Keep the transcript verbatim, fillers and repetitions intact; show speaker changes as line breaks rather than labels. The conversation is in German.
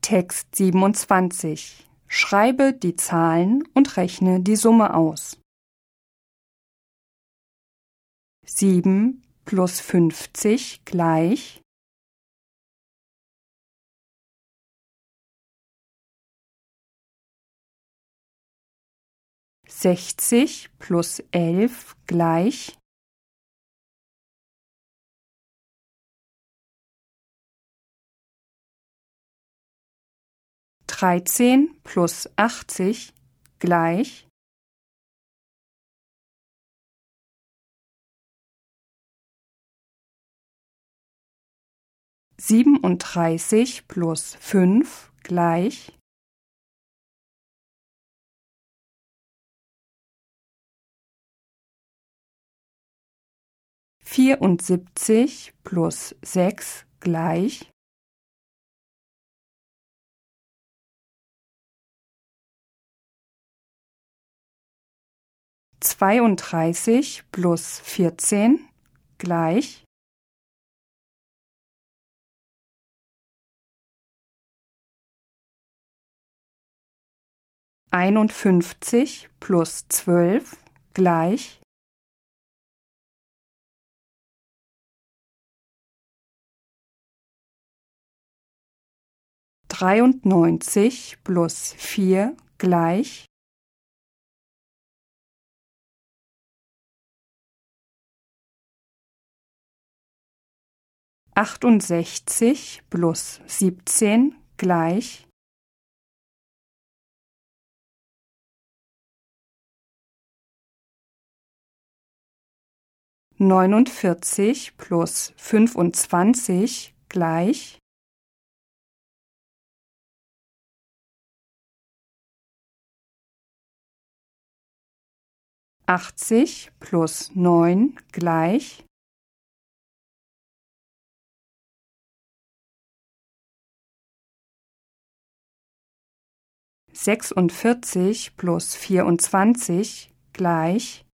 Text siebenundzwanzig. Schreibe die Zahlen und rechne die Summe aus. sieben plus fünfzig gleich sechzig plus elf gleich dreizehn plus achtzig gleich siebenunddreißig plus fünf gleich vierundsiebzig plus sechs gleich zweiunddreißig plus vierzehn gleich einundfünfzig plus zwölf gleich dreiundneunzig plus vier gleich achtundsechzig plus siebzehn gleich neunundvierzig plus fünfundzwanzig gleich achtzig plus neun gleich sechsundvierzig plus vierundzwanzig gleich